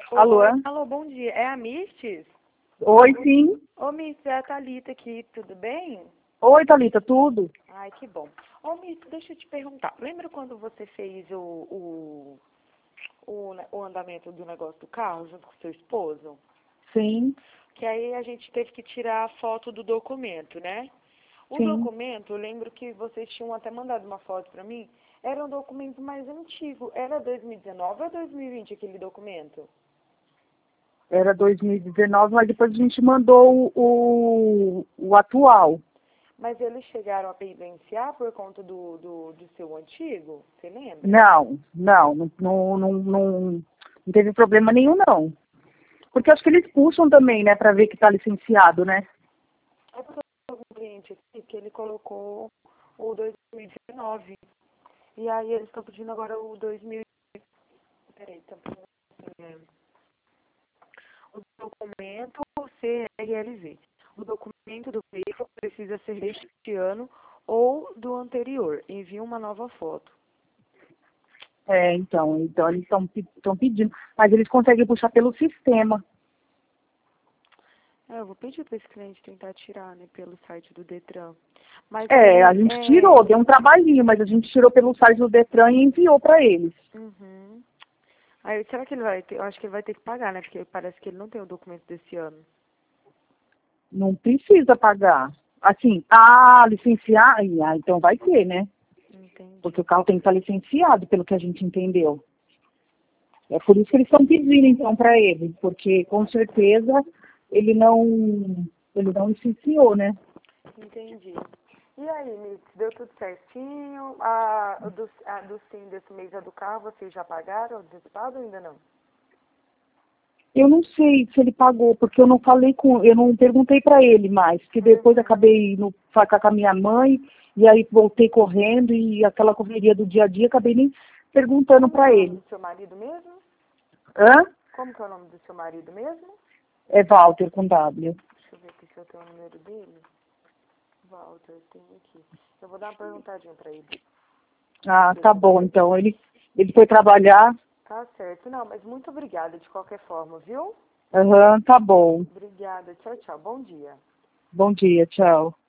Alô? Alô, bom dia. É a Mistes? Oi, sim. Ô, Mistes, é a Thalita aqui, tudo bem? Oi, Thalita, tudo? Ai, que bom. Ô, Mistes, deixa eu te perguntar. Lembra quando você fez o andamento do negócio do carro junto com seu esposo? Sim, Que aí a gente teve que tirar a foto do documento, né? O sim. documento, eu lembro que vocês tinham até mandado uma foto pra mim. Era um documento mais antigo. Era 2019 ou 2020 aquele documento? Era 2019, mas depois a gente mandou o atual. Mas eles chegaram a penitenciar por conta do seu antigo? Você lembra? Não teve problema nenhum, não. Porque acho que eles puxam também, né, pra ver que tá licenciado, né? É porque eu tenho um cliente aqui que ele colocou o 2019. E aí eles estão pedindo agora o 2000. Peraí, estão pedindo assim, o documento CRLV. O documento do veículo precisa ser deste ano ou do anterior. Envie uma nova foto. Então eles estão pedindo. Mas eles conseguem puxar pelo sistema. Eu vou pedir para esse cliente tentar tirar, né, pelo site do Detran. Mas A gente tirou, deu um trabalhinho, mas a gente tirou pelo site do Detran e enviou pra eles. Uhum. Aí, será que ele vai ter? Eu acho que ele vai ter que pagar, né? Porque parece que ele não tem o documento desse ano. Não precisa pagar. Assim, licenciar, então vai ter, né? Entendi. Porque o carro tem que estar licenciado, pelo que a gente entendeu. É por isso que eles estão pedindo, então, para ele, porque com certeza ele não licenciou, né? Entendi. E aí, Mitz, deu tudo certinho? Do sim desse mês é do carro, vocês já pagaram antecipado ou ainda não? Eu não sei se ele pagou, porque eu não perguntei para ele mais, porque depois acabei no falar com a minha mãe, e aí voltei correndo, e aquela correria do dia a dia, acabei nem perguntando para ele. Como que é o nome do seu marido mesmo? Hã? Como que é o nome do seu marido mesmo? É Walter com W. Deixa eu ver aqui se eu tenho o número dele. Walter, tem aqui. Eu vou dar uma perguntadinha pra ele. Ah, tá bom, então ele foi trabalhar. Tá certo. Não, mas muito obrigada de qualquer forma, viu? Aham, tá bom. Obrigada. Tchau, tchau. Bom dia. Bom dia, tchau.